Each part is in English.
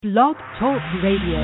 Blog Talk Radio.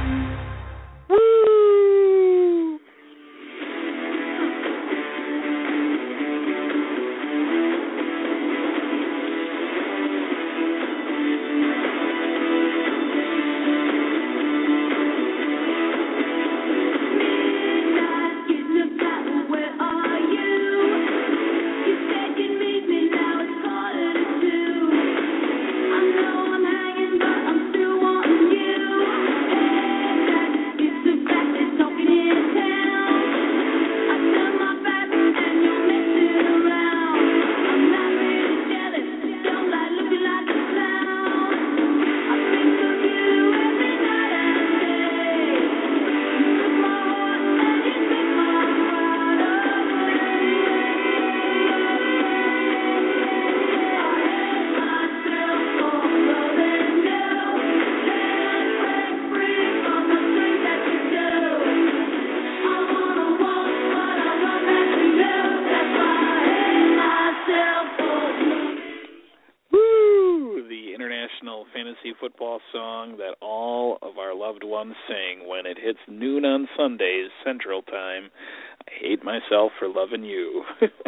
Football song that all of our loved ones sing when it hits noon on Sundays, Central Time. I hate myself for loving you.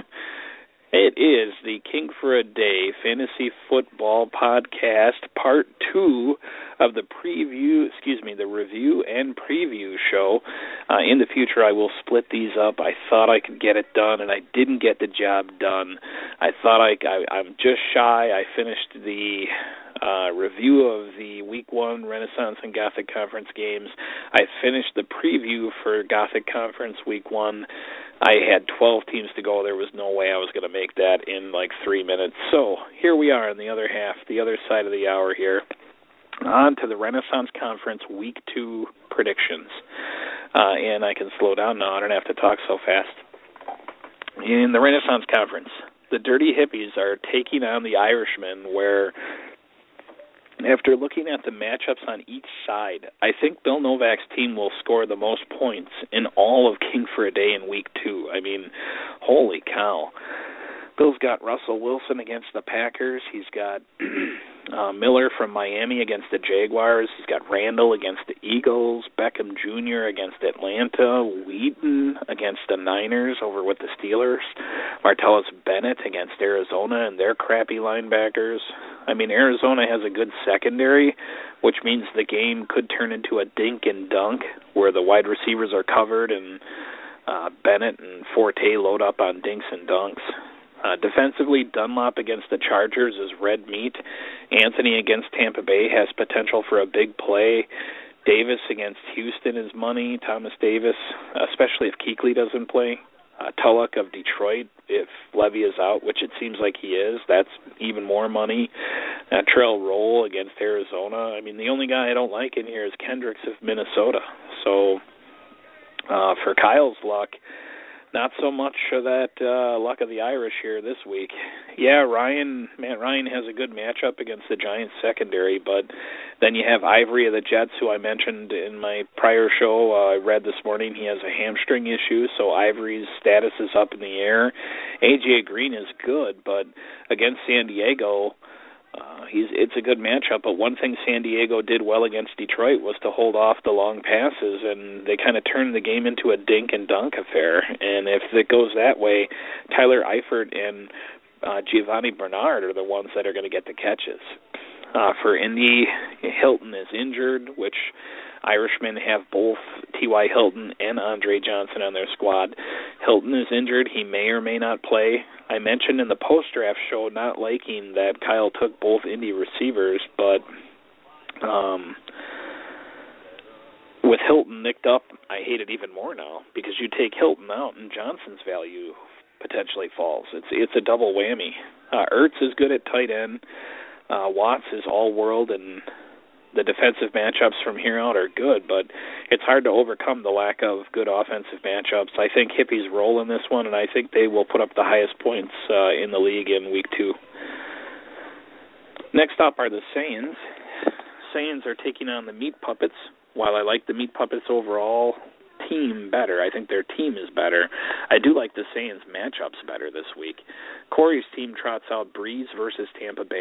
It is the King for a Day Fantasy Football Podcast, Part 2 of the review and preview show. In the future, I will split these up. I thought I could get it done, and I didn't get the job done. I'm just shy. I finished the review of the Week 1 Renaissance and Gothic Conference games. I finished the preview for Gothic Conference Week 1. I had 12 teams to go. There was no way I was going to make that in like 3 minutes. So here we are in the other half, the other side of the hour here. On to the Renaissance Conference Week 2 predictions. And I can slow down now. I don't have to talk so fast. In the Renaissance Conference, the Dirty Hippies are taking on the Irishmen, where after looking at the matchups on each side, I think Bill Novak's team will score the most points in all of King for a Day in Week 2. I mean, holy cow. Bill's got Russell Wilson against the Packers. He's got Miller from Miami against the Jaguars. He's got Randall against the Eagles, Beckham Jr. against Atlanta, Wheaton against the Niners over with the Steelers, Martellus Bennett against Arizona and their crappy linebackers. I mean, Arizona has a good secondary, which means the game could turn into a dink and dunk where the wide receivers are covered and Bennett and Forte load up on dinks and dunks. Defensively, Dunlop against the Chargers is red meat. Anthony against Tampa Bay has potential for a big play. Davis against Houston is money. Thomas Davis, especially if Kuechly doesn't play. Tulloch of Detroit, if Levy is out, which it seems like he is, that's even more money. Trell Roll against Arizona. I mean, the only guy I don't like in here is Kendricks of Minnesota. So for Kyle's luck, not so much of that luck of the Irish here this week. Yeah, Matt Ryan has a good matchup against the Giants secondary, but then you have Ivory of the Jets, who I mentioned in my prior show. I read this morning he has a hamstring issue, so Ivory's status is up in the air. A.J. Green is good, but against San Diego, it's a good matchup, but one thing San Diego did well against Detroit was to hold off the long passes, and they kind of turned the game into a dink and dunk affair. And if it goes that way, Tyler Eifert and Giovanni Bernard are the ones that are going to get the catches. For Indy, Hilton is injured, which Irishmen have both T.Y. Hilton and Andre Johnson on their squad. Hilton is injured. He may or may not play. I mentioned in the post-draft show not liking that Kyle took both Indy receivers, but with Hilton nicked up, I hate it even more now because you take Hilton out and Johnson's value potentially falls. It's a double whammy. Ertz is good at tight end. Watts is all-world, and the defensive matchups from here out are good, but it's hard to overcome the lack of good offensive matchups. I think Hippies roll in this one, and I think they will put up the highest points in the league in Week 2. Next up are the Saiyans. Saiyans are taking on the Meat Puppets. While I like the Meat Puppets overall team better, I think their team is better, I do like the Saiyans matchups better this week. Corey's team trots out Breeze versus Tampa Bay.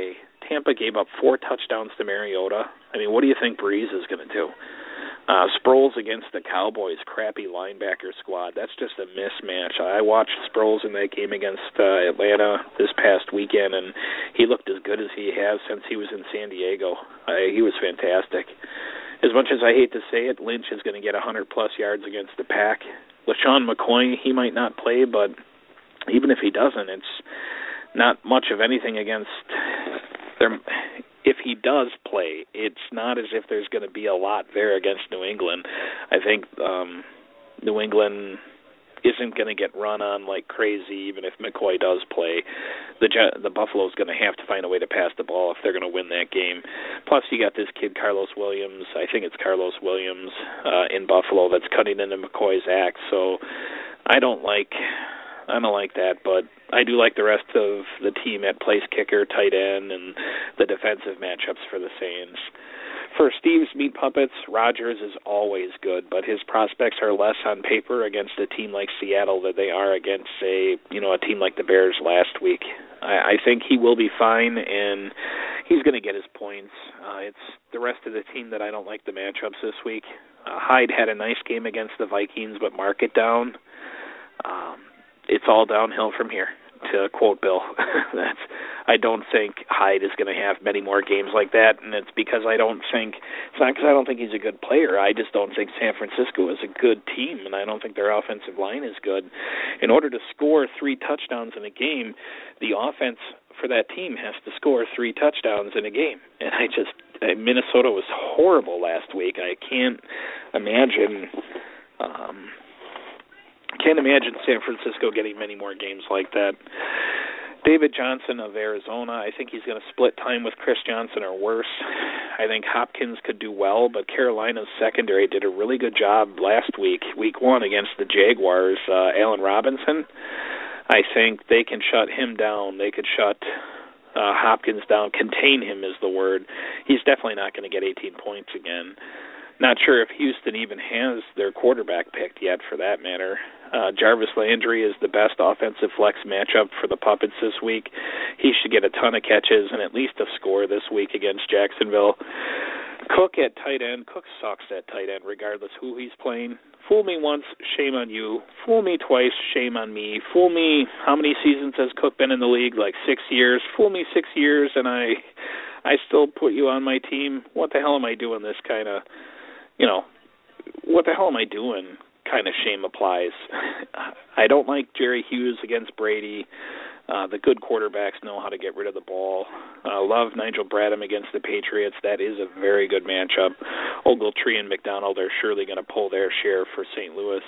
Tampa gave up 4 touchdowns to Mariota. I mean, what do you think Breeze is going to do? Sproles against the Cowboys' crappy linebacker squad. That's just a mismatch. I watched Sproles in that game against Atlanta this past weekend, and he looked as good as he has since he was in San Diego. He was fantastic. As much as I hate to say it, Lynch is going to get 100-plus yards against the Pack. LaShawn McCoy, he might not play, but even if he doesn't, it's not much of anything against them. If he does play, it's not as if there's going to be a lot there against New England. I think New England isn't going to get run on like crazy, even if McCoy does play. The Buffalo's going to have to find a way to pass the ball if they're going to win that game. Plus, you got this kid, Carlos Williams. I think it's Carlos Williams in Buffalo that's cutting into McCoy's act. So I don't like that, but I do like the rest of the team at place kicker, tight end, and the defensive matchups for the Saints. For Steve's Meat Puppets, Rodgers is always good, but his prospects are less on paper against a team like Seattle than they are against, say, a team like the Bears last week. I think he will be fine, and he's going to get his points. It's the rest of the team that I don't like the matchups this week. Hyde had a nice game against the Vikings, but mark it down. It's all downhill from here, to quote Bill. I don't think Hyde is going to have many more games like that, and it's because it's not because I don't think he's a good player. I just don't think San Francisco is a good team, and I don't think their offensive line is good. In order to score 3 touchdowns in a game, the offense for that team has to score 3 touchdowns in a game. And Minnesota was horrible last week. I can't imagine San Francisco getting many more games like that. David Johnson of Arizona, I think he's going to split time with Chris Johnson or worse. I think Hopkins could do well, but Carolina's secondary did a really good job last week, week 1, against the Jaguars. Allen Robinson, I think they can shut him down. They could shut Hopkins down. Contain him is the word. He's definitely not going to get 18 points again. Not sure if Houston even has their quarterback picked yet, for that matter. Jarvis Landry is the best offensive flex matchup for the Puppets this week. He should get a ton of catches and at least a score this week against Jacksonville. Cook at tight end. Cook sucks at tight end regardless who he's playing. Fool me once, shame on you. Fool me twice, shame on me. Fool me, how many seasons has Cook been in the league? Like 6 years. Fool me 6 years and I still put you on my team. What the hell am I doing this kind of, what the hell am I doing kind of shame applies. I don't like Jerry Hughes against Brady. The good quarterbacks know how to get rid of the ball. Love Nigel Bradham against the Patriots. That is a very good matchup. Ogletree and McDonald are surely going to pull their share for St. Louis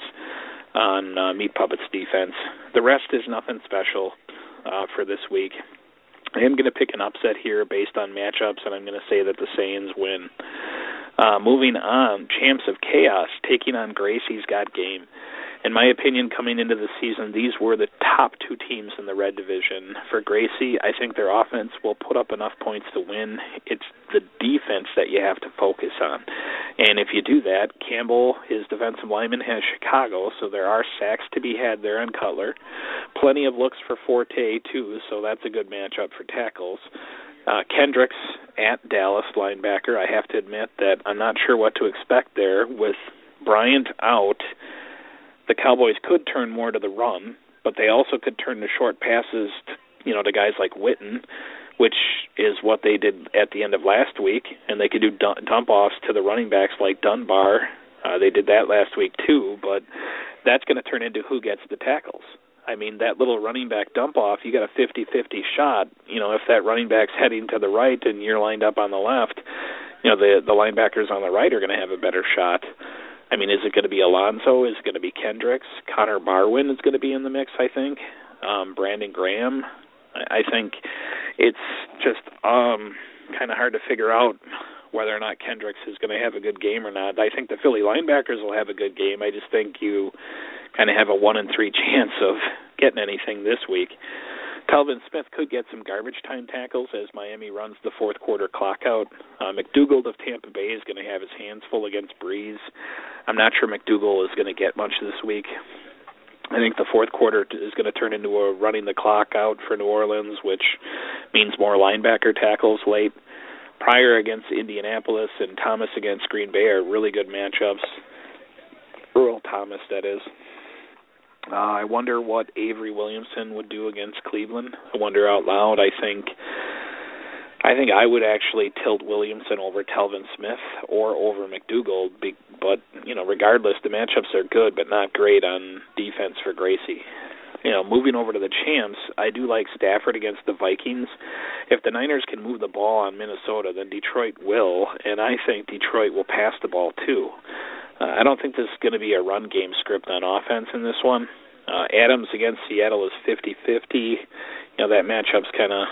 on Meat Puppets defense. The rest is nothing special for this week. I am going to pick an upset here based on matchups, and I'm going to say that the Saints win. Moving on, Champs of Chaos taking on Gracie's Got Game. In my opinion, coming into the season, these were the top 2 teams in the Red Division. For Gracie, I think their offense will put up enough points to win. It's the defense that you have to focus on. And if you do that, Campbell, his defensive lineman, has Chicago, so there are sacks to be had there on Cutler. Plenty of looks for Forte, too, so that's a good matchup for tackles. Kendricks at Dallas linebacker. I have to admit that I'm not sure what to expect there. With Bryant out, the Cowboys could turn more to the run, but they also could turn to short passes to guys like Witten, which is what they did at the end of last week, and they could do dump-offs to the running backs like Dunbar. They did that last week too, but that's going to turn into who gets the tackles. I mean, that little running back dump-off, you got a 50-50 shot. If that running back's heading to the right and you're lined up on the left, the linebackers on the right are going to have a better shot. I mean, is it going to be Alonso? Is it going to be Kendricks? Connor Barwin is going to be in the mix, I think. Brandon Graham. I think it's just kind of hard to figure out whether or not Kendricks is going to have a good game or not. I think the Philly linebackers will have a good game. I just think you kind of have a 1 in 3 chance of getting anything this week. Calvin Smith could get some garbage time tackles as Miami runs the fourth quarter clock out. McDougald of Tampa Bay is going to have his hands full against Breeze. I'm not sure McDougald is going to get much this week. I think the fourth quarter is going to turn into a running the clock out for New Orleans, which means more linebacker tackles late. Pryor against Indianapolis and Thomas against Green Bay are really good matchups. Earl Thomas, that is. I wonder what Avery Williamson would do against Cleveland. I wonder out loud. I think I would actually tilt Williamson over Telvin Smith or over McDougald, but, regardless, the matchups are good but not great on defense for Gracie. Moving over to the champs, I do like Stafford against the Vikings. If the Niners can move the ball on Minnesota, then Detroit will, and I think Detroit will pass the ball too. I don't think this is going to be a run game script on offense in this one. Adams against Seattle is 50-50. That matchup's kind of,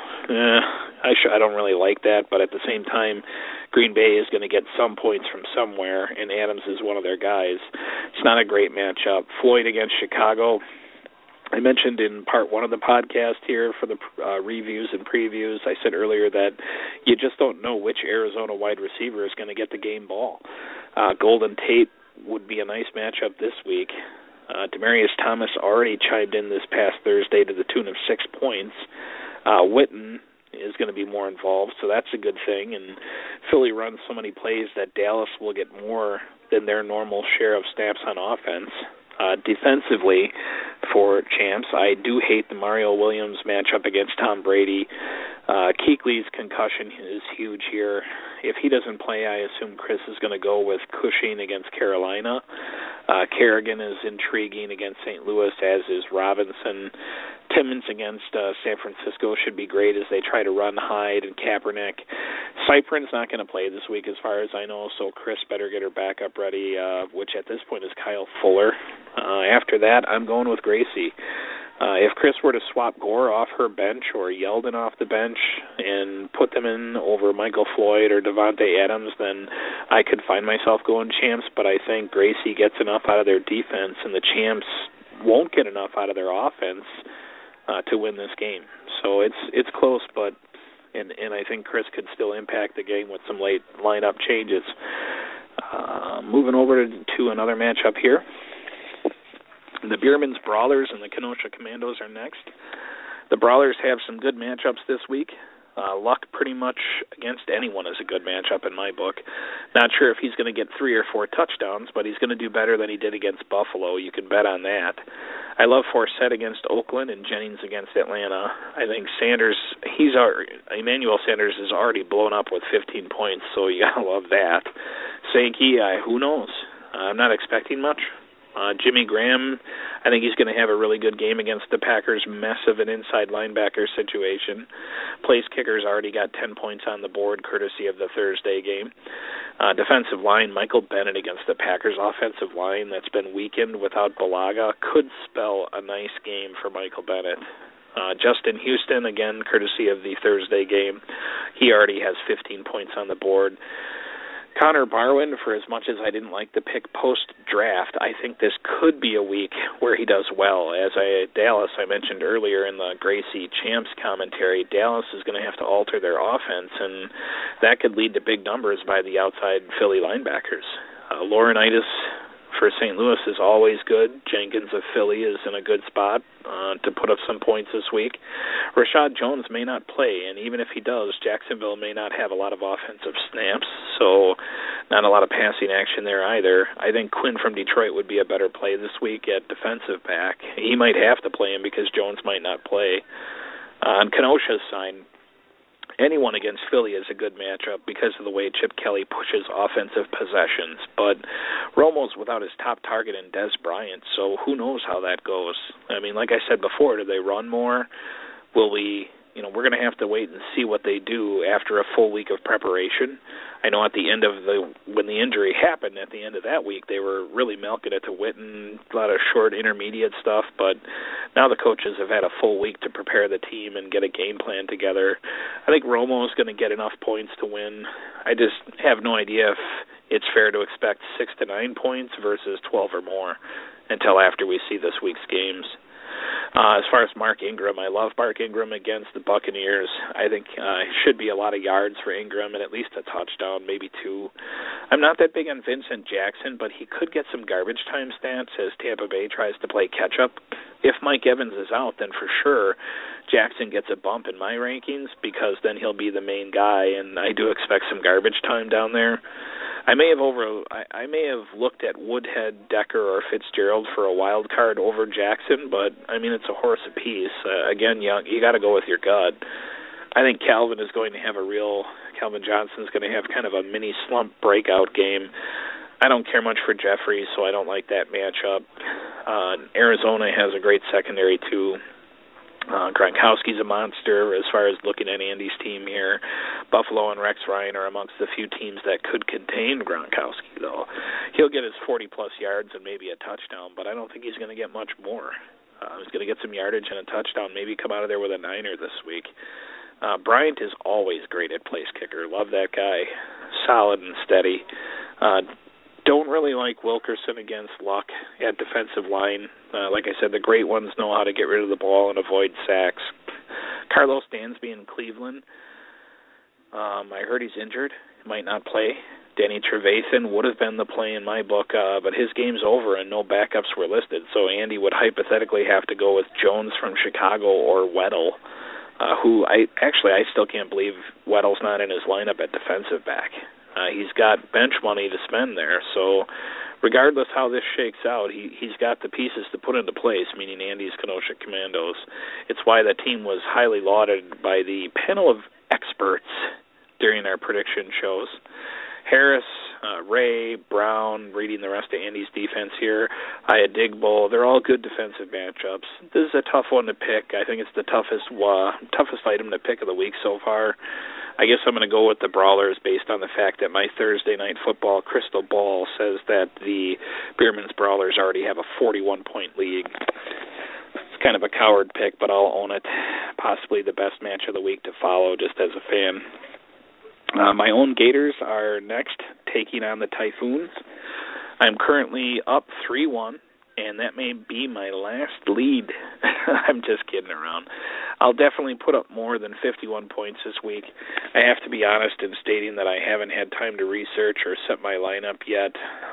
I don't really like that, but at the same time, Green Bay is going to get some points from somewhere, and Adams is one of their guys. It's not a great matchup. Floyd against Chicago. I mentioned in part one of the podcast here for the reviews and previews, I said earlier that you just don't know which Arizona wide receiver is going to get the game ball. Golden Tate would be a nice matchup this week. Demaryius Thomas already chimed in this past Thursday to the tune of 6 points. Witten is going to be more involved, so that's a good thing. And Philly runs so many plays that Dallas will get more than their normal share of snaps on offense. Defensively, for champs, I do hate the Mario Williams matchup against Tom Brady. Kuechly's concussion is huge here. If he doesn't play, I assume Chris is going to go with Cushing against Carolina. Kerrigan is intriguing against St. Louis, as is Robinson. Timmons against San Francisco should be great as they try to run Hyde and Kaepernick. Cyprin's not going to play this week as far as I know, so Chris better get her backup ready, which at this point is Kyle Fuller. After that, I'm going with Gracie. If Chris were to swap Gore off her bench or Yeldon off the bench and put them in over Michael Floyd or Devontae Adams, then I could find myself going champs, but I think Gracie gets enough out of their defense and the champs won't get enough out of their offense to win this game. So it's close, but and I think Chris could still impact the game with some late lineup changes. Moving over to another matchup here. The Bierman's Brawlers and the Kenosha Commandos are next. The Brawlers have some good matchups this week. Luck pretty much against anyone is a good matchup in my book. Not sure if he's going to get 3 or 4 touchdowns, but he's going to do better than he did against Buffalo. You can bet on that. I love Forsett against Oakland and Jennings against Atlanta. I think Emmanuel Sanders is already blown up with 15 points, so you got to love that. Sankey, who knows? I'm not expecting much. Jimmy Graham, I think he's going to have a really good game against the Packers' mess of an inside linebacker situation. Place kicker's already got 10 points on the board, courtesy of the Thursday game. Defensive line, Michael Bennett against the Packers' offensive line that's been weakened without Balaga could spell a nice game for Michael Bennett. Justin Houston, again, courtesy of the Thursday game. He already has 15 points on the board. Connor Barwin, for as much as I didn't like the pick post-draft, I think this could be a week where he does well. Dallas, I mentioned earlier in the Gracie Champs commentary, Dallas is going to have to alter their offense, and that could lead to big numbers by the outside Philly linebackers. Laurinaitis for St. Louis is always good. Jenkins of Philly is in a good spot to put up some points this week. Rashad Jones may not play, and even if he does, Jacksonville may not have a lot of offensive snaps, so not a lot of passing action there either. I think Quinn from Detroit would be a better play this week at defensive back. He might have to play him because Jones might not play. On Kenosha's side, anyone against Philly is a good matchup because of the way Chip Kelly pushes offensive possessions. But Romo's without his top target in Des Bryant, so who knows how that goes. I mean, like I said before, do they run more? Will we, we're going to have to wait and see what they do after a full week of preparation. I know at the end of when the injury happened, at the end of that week, they were really milking it to Witten, a lot of short intermediate stuff, but now the coaches have had a full week to prepare the team and get a game plan together. I think Romo's going to get enough points to win. I just have no idea if it's fair to expect 6 to 9 points versus 12 or more until after we see this week's games. As far as Mark Ingram, I love Mark Ingram against the Buccaneers. I think it should be a lot of yards for Ingram and at least a touchdown, maybe 2. I'm not that big on Vincent Jackson, but he could get some garbage time stats as Tampa Bay tries to play catch-up. If Mike Evans is out, then for sure Jackson gets a bump in my rankings because then he'll be the main guy, and I do expect some garbage time down there. I may have looked at Woodhead, Decker, or Fitzgerald for a wild card over Jackson, but I mean it's a horse apiece. Again, you got to go with your gut. I think Calvin Johnson's going to have kind of a mini slump breakout game. I don't care much for Jeffries, so I don't like that matchup. Arizona has a great secondary too. Gronkowski's a monster as far as looking at Andy's team here. Buffalo and Rex Ryan are amongst the few teams that could contain Gronkowski, though. He'll get his 40-plus yards and maybe a touchdown, but I don't think he's going to get much more. He's going to get some yardage and a touchdown, maybe come out of there with a 9er this week. Bryant is always great at place kicker. Love that guy. Solid and steady. Don't really like Wilkerson against Luck at defensive line. Like I said, the great ones know how to get rid of the ball and avoid sacks. Carlos Dansby in Cleveland. I heard he's injured. He might not play. Danny Trevathan would have been the play in my book, but his game's over and no backups were listed, so Andy would hypothetically have to go with Jones from Chicago or Weddle, who I still can't believe Weddle's not in his lineup at defensive back. He's got bench money to spend there, so regardless how this shakes out, he's got the pieces to put into place, meaning Andy's Kenosha Commandos. It's why the team was highly lauded by the panel of experts during our prediction shows. Harris, Ray, Brown, reading the rest of Andy's defense here, Digbo, they're all good defensive matchups. This is a tough one to pick. I think it's the toughest item to pick of the week so far. I guess I'm going to go with the Brawlers based on the fact that my Thursday Night Football crystal ball says that the Beerman's Brawlers already have a 41-point lead. It's kind of a coward pick, but I'll own it. Possibly the best match of the week to follow just as a fan. My own Gators are next, taking on the Typhoons. I'm currently up 3-1, and that may be my last lead. I'm just kidding around. I'll definitely put up more than 51 points this week. I have to be honest in stating that I haven't had time to research or set my lineup yet.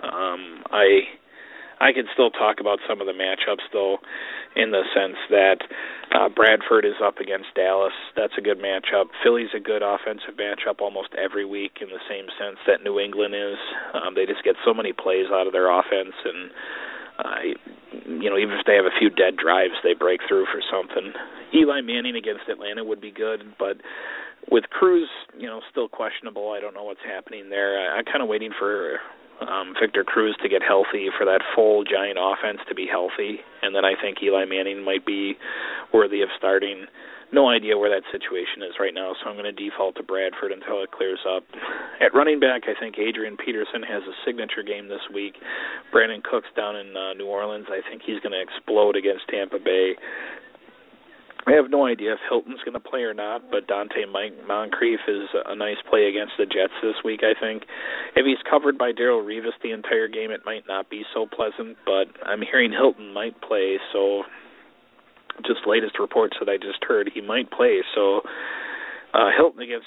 I can still talk about some of the matchups, though, in the sense that Bradford is up against Dallas. That's a good matchup. Philly's a good offensive matchup almost every week in the same sense that New England is. They just get so many plays out of their offense, and even if they have a few dead drives, they break through for something. Eli Manning against Atlanta would be good, but with Cruz, still questionable. I don't know what's happening there. I'm kind of waiting for Victor Cruz to get healthy, for that full Giant offense to be healthy, and then I think Eli Manning might be worthy of starting. No idea where that situation is right now, so I'm going to default to Bradford until it clears up. At running back, I think Adrian Peterson has a signature game this week. Brandon Cooks down in New Orleans, I think he's going to explode against Tampa Bay. I have no idea if Hilton's going to play or not, but Dante Moncrief is a nice play against the Jets this week, I think. If he's covered by Darrelle Revis the entire game, it might not be so pleasant, but I'm hearing Hilton might play, so just latest reports that I just heard, he might play. So Hilton against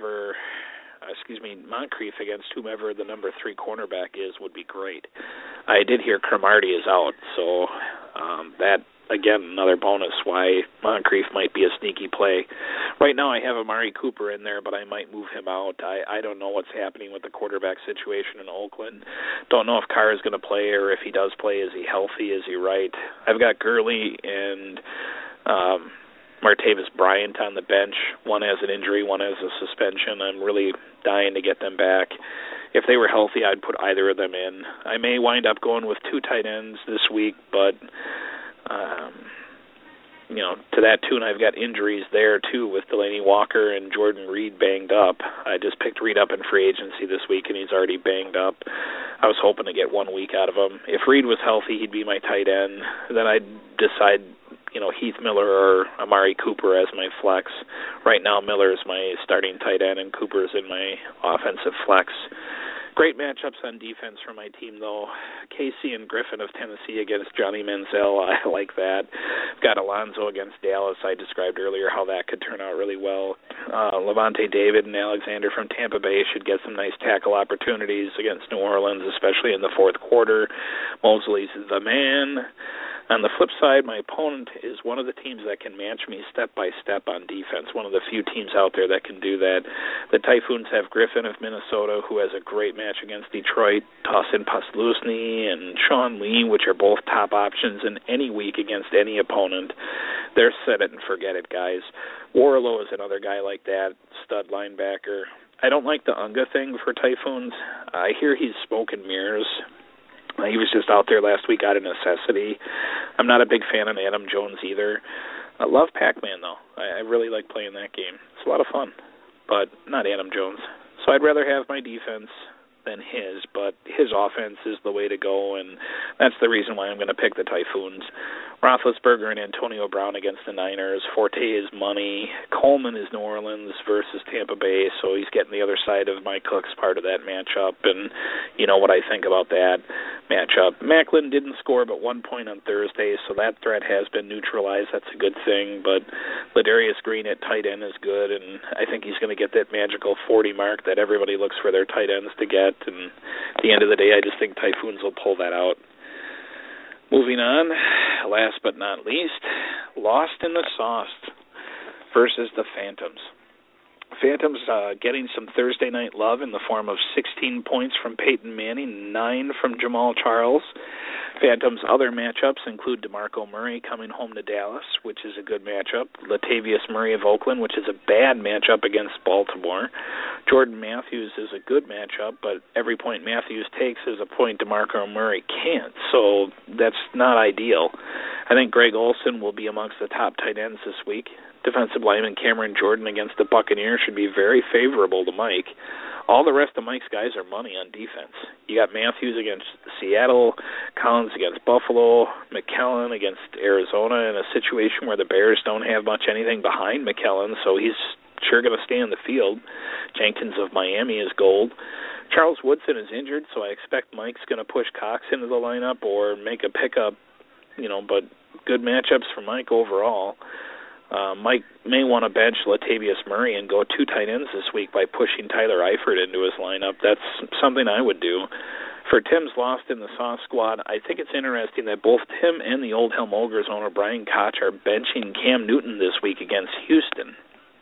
Moncrief against whomever the number 3 cornerback is would be great. I did hear Cromartie is out, so that, again, another bonus why Moncrief might be a sneaky play. Right now I have Amari Cooper in there, but I might move him out. I don't know what's happening with the quarterback situation in Oakland. Don't know if Carr is going to play, or if he does play, is he healthy, is he right? I've got Gurley and Martavis Bryant on the bench. One has an injury, one has a suspension. I'm really dying to get them back. If they were healthy, I'd put either of them in. I may wind up going with 2 tight ends this week, but to that tune, I've got injuries there, too, with Delaney Walker and Jordan Reed banged up. I just picked Reed up in free agency this week, and he's already banged up. I was hoping to get 1 week out of him. If Reed was healthy, he'd be my tight end. Then I'd decide, Heath Miller or Amari Cooper as my flex. Right now, Miller is my starting tight end, and Cooper's in my offensive flex. Great matchups on defense for my team, though. Casey and Griffin of Tennessee against Johnny Manziel. I like that. Got Alonzo against Dallas. I described earlier how that could turn out really well. Levante David and Alexander from Tampa Bay should get some nice tackle opportunities against New Orleans, especially in the fourth quarter. Mosley's the man. On the flip side, my opponent is one of the teams that can match me step by step on defense, one of the few teams out there that can do that. The Typhoons have Griffin of Minnesota, who has a great match against Detroit, Tosin Posluszny and Sean Lee, which are both top options in any week against any opponent. They're set it and forget it, guys. Warlow is another guy like that, stud linebacker. I don't like the Unga thing for Typhoons. I hear he's smoke and mirrors. He was just out there last week out of necessity. I'm not a big fan of Adam Jones either. I love Pac-Man, though. I really like playing that game. It's a lot of fun, but not Adam Jones. So I'd rather have my defense than his, but his offense is the way to go, and that's the reason why I'm going to pick the Typhoons. Roethlisberger and Antonio Brown against the Niners. Forte is money. Coleman is New Orleans versus Tampa Bay, so he's getting the other side of Mike Cook's part of that matchup, and you know what I think about that matchup. Macklin didn't score but 1 point on Thursday, so that threat has been neutralized. That's a good thing, but Ladarius Green at tight end is good, and I think he's going to get that magical 40 mark that everybody looks for their tight ends to get, and at the end of the day, I just think Typhoons will pull that out. Moving on, last but not least, Lost in the Sauce versus the Phantoms. Phantoms getting some Thursday night love in the form of 16 points from Peyton Manning, 9 from Jamal Charles. Phantoms' other matchups include DeMarco Murray coming home to Dallas, which is a good matchup. Latavius Murray of Oakland, which is a bad matchup against Baltimore. Jordan Matthews is a good matchup, but every point Matthews takes is a point DeMarco Murray can't, so that's not ideal. I think Greg Olsen will be amongst the top tight ends this week. Defensive lineman Cameron Jordan against the Buccaneers should be very favorable to Mike. All the rest of Mike's guys are money on defense. You got Matthews against Seattle, Collins against Buffalo, McKellen against Arizona in a situation where the Bears don't have much anything behind McKellen, so he's sure going to stay in the field. Jenkins of Miami is gold. Charles Woodson is injured, so I expect Mike's going to push Cox into the lineup or make a pickup, but good matchups for Mike overall. Mike may want to bench Latavius Murray and go 2 tight ends this week by pushing Tyler Eifert into his lineup. That's something I would do. For Tim's Lost in the Sauce squad, I think it's interesting that both Tim and the Old Helm Ogres owner Brian Koch are benching Cam Newton this week against Houston.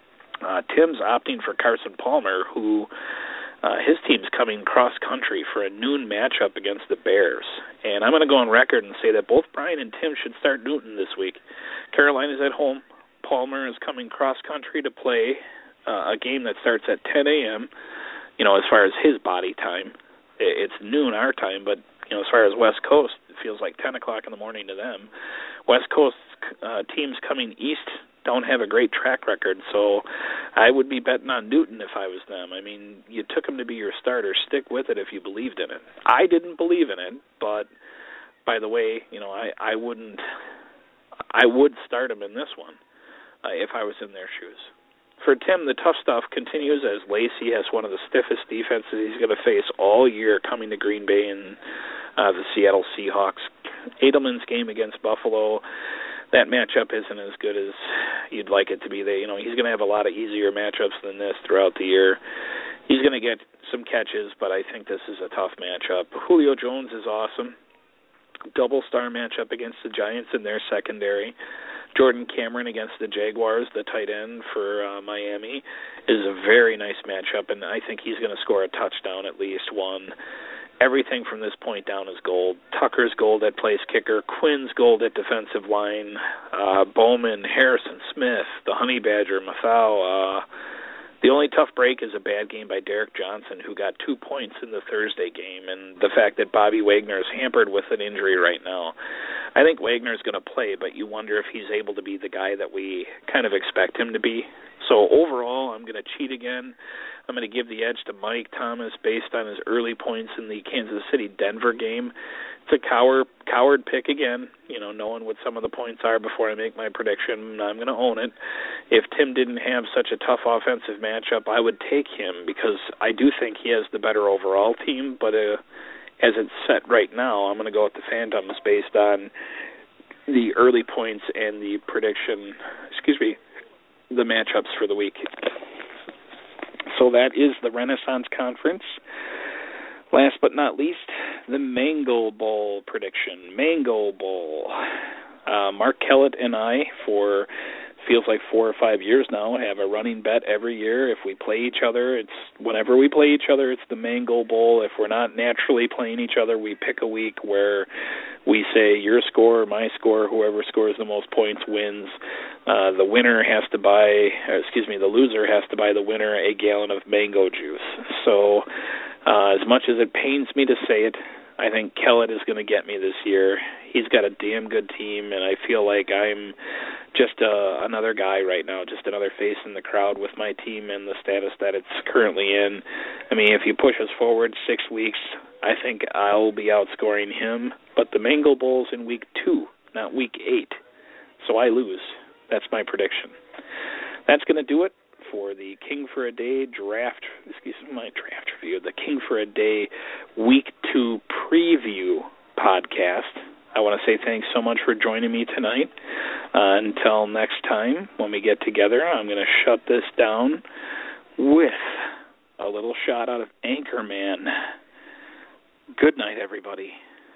Tim's opting for Carson Palmer, who his team's coming cross-country for a noon matchup against the Bears. And I'm going to go on record and say that both Brian and Tim should start Newton this week. Carolina's at home. Palmer is coming cross-country to play a game that starts at 10 a.m., as far as his body time. It's noon our time, but, as far as West Coast, it feels like 10 o'clock in the morning to them. West Coast teams coming east don't have a great track record, so I would be betting on Newton if I was them. I mean, you took him to be your starter. Stick with it if you believed in it. I didn't believe in it, but, by the way, I would start him in this one. If I was in their shoes. For Tim, the tough stuff continues as Lacey has one of the stiffest defenses he's going to face all year coming to Green Bay and the Seattle Seahawks. Edelman's game against Buffalo, that matchup isn't as good as you'd like it to be. He's going to have a lot of easier matchups than this throughout the year. He's going to get some catches, but I think this is a tough matchup. Julio Jones is awesome. Double star matchup against the Giants in their secondary. Jordan Cameron against the Jaguars, the tight end for Miami, is a very nice matchup, and I think he's going to score a touchdown, at least one. Everything from this point down is gold. Tucker's gold at place kicker, Quinn's gold at defensive line, Bowman, Harrison Smith, the Honey Badger, Mathau. The only tough break is a bad game by Derek Johnson, who got 2 points in the Thursday game, and the fact that Bobby Wagner is hampered with an injury right now. I think Wagner's going to play, but you wonder if he's able to be the guy that we kind of expect him to be. So overall, I'm going to cheat again. I'm going to give the edge to Mike Thomas based on his early points in the Kansas City-Denver game. It's a coward pick again, knowing what some of the points are before I make my prediction. I'm going to own it. If Tim didn't have such a tough offensive matchup, I would take him because I do think he has the better overall team, but as it's set right now, I'm going to go with the Phantoms based on the early points and the the matchups for the week. So that is the Renaissance Conference. Last but not least, the Mango Bowl prediction. Mango Bowl. Mark Kellett and I, for feels like 4 or 5 years now, have a running bet every year. If we play each other, whenever we play each other, it's the Mango Bowl. If we're not naturally playing each other, we pick a week where we say your score, my score, whoever scores the most points wins. The loser has to buy the winner a gallon of mango juice. So as much as it pains me to say it, I think Kellett is going to get me this year. He's got a damn good team, and I feel like I'm just another guy right now, just another face in the crowd with my team and the status that it's currently in. I mean, if you push us forward 6 weeks, I think I'll be outscoring him. But the Mango Bowl's in week 2, not week 8. So I lose. That's my prediction. That's going to do it for the King for a Day draft review, the King for a Day week 2 preview podcast. I want to say thanks so much for joining me tonight. Until next time, when we get together, I'm going to shut this down with a little shot out of Anchorman. Good night, everybody.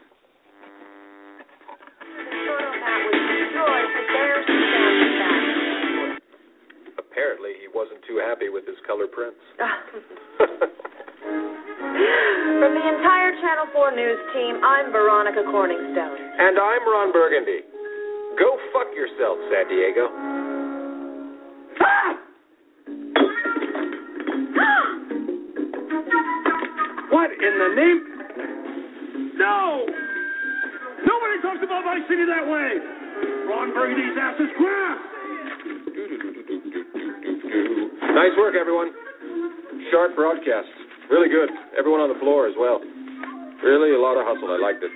Apparently, he wasn't too happy with his color prints. From the entire Channel 4 News team, I'm Veronica Corningstone. And I'm Ron Burgundy. Go fuck yourself, San Diego. What in the name? No! Nobody talks about my city that way! Ron Burgundy's ass is grass! Nice work, everyone. Sharp broadcast. Really good. Everyone on the floor as well. Really a lot of hustle. I liked it.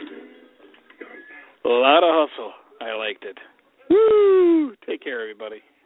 A lot of hustle. I liked it. Woo! Take care, everybody.